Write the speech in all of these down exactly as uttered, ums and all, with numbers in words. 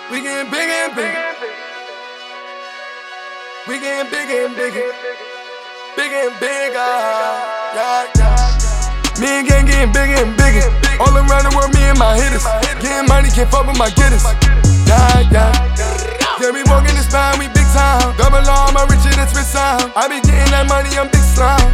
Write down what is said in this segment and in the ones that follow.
We getting bigger and bigger. We getting bigger and bigger. Bigger and bigger. Yeah, yeah. Me and gang getting bigger and bigger. All around the world, me and my hitters. Getting money, can't fuck with my getters. Yeah, yeah. Yeah, we walking this spine, we big time. Double R, my richer than Swiss sound. I be getting that money, I'm big slime.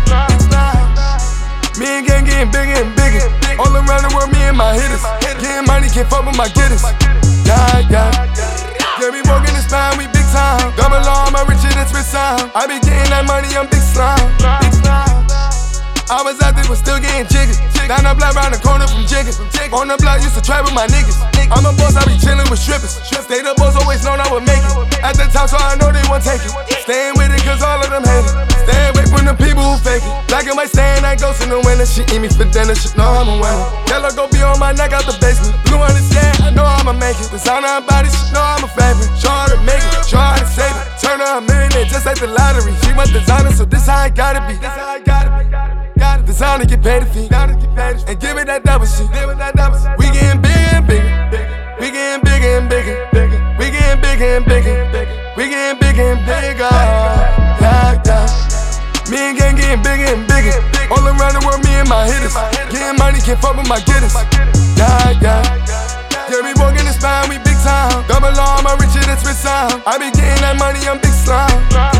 Me and gang getting bigger and bigger. All around the world, me and my hitters. Getting money, can't fuck with my getters. Yeah, yeah. Yeah, we walking this spine, we big time. Double R, my richer than Swiss sound. I be getting that money, I'm big slime. Big slime. I was out there, was still getting jiggy. Down the block, round the corner from Jigga. On the block, used to trap with my niggas. I'm a boss, I be chillin' with strippers. Stay the boss, always known I would make it. At the top, so I know they won't take it. Staying with it, cause all of them hate it. Stay away from the people who fake it. Black and white staying like ghosts in the winter. She eat me for dinner, she know I'm a winner. Yellow go be on my neck out the basement. Blue on the sky, I know I'ma make it. Designer her body, she know I'm a favorite. Show her to make it, show her to save it. Turn her a millionaire just like the lottery. She want designer, so this how I gotta be. This how I gotta be. Got design to get paid a fee, and give it that double shit. We getting bigger and bigger. We getting bigger and bigger. We getting bigger and bigger. We getting bigger and bigger. Yeah, yeah. Me and gang getting bigger and bigger. All around the world, me and my hitters. Getting money, can't fuck with my getters. Yeah, yeah. Yeah, we walking this spine, we big time. Double R, my richer than Swiss sound. I be getting that money, I'm big slime.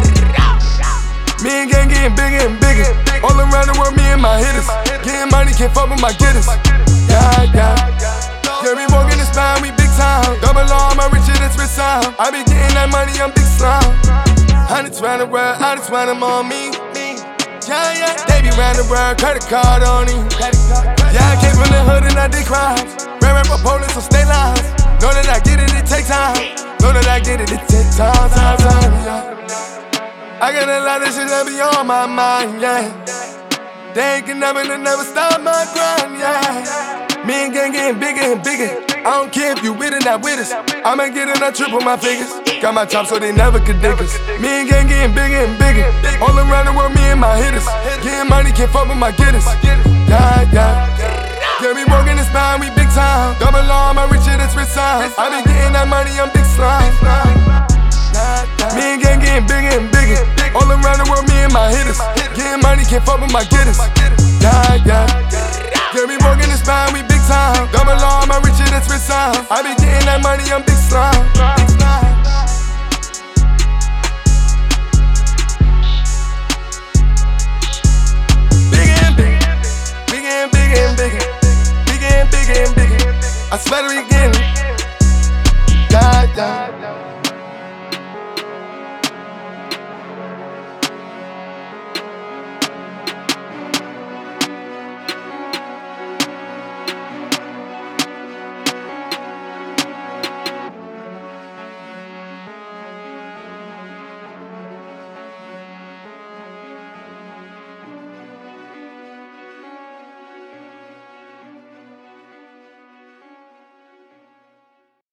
Me and gang getting bigger and bigger. All around the world, me and my hitters. Getting money, can't fuck with my getters. Yeah, yeah. Yeah, we walking this spine, we big time. Double R, my richer than Swiss sound. I be getting that money, I'm big slime. Hundreds round the world, I just want them on me. Yeah, yeah. They be round the world, credit card on me. Yeah, I came from the hood and I did crimes. Ran rap for police, so stay live. Know that I get it, it take time. Know that I get it, it take time, time, time, yeah. I got a lot of shit that be on my mind, yeah. They ain't can never, never stop my grind, yeah. Me and gang getting bigger and bigger. I don't care if you with it, not with us. I'ma get it, I triple my figures. Got my chops so they never could dig us. Me and gang getting bigger and bigger. All around the world, me and my hitters. Getting money, can't fuck with my getters. Yeah, yeah. Yeah, we walking this spine, we big time. Double R, my richer than Swiss sound. I be getting that money, I'm big slime. Me and gang getting bigger and bigger. All around the world, me and my hitters. Getting money, can't fuck with my getters. Yeah, yeah. Yeah, we walking this spine, we big time. Double R, my richer than Swiss sound. I be getting that money, I'm big slime. Bigger and bigger. We getting bigger and bigger. We getting bigger and bigger. I swear we getting. Yeah, yeah.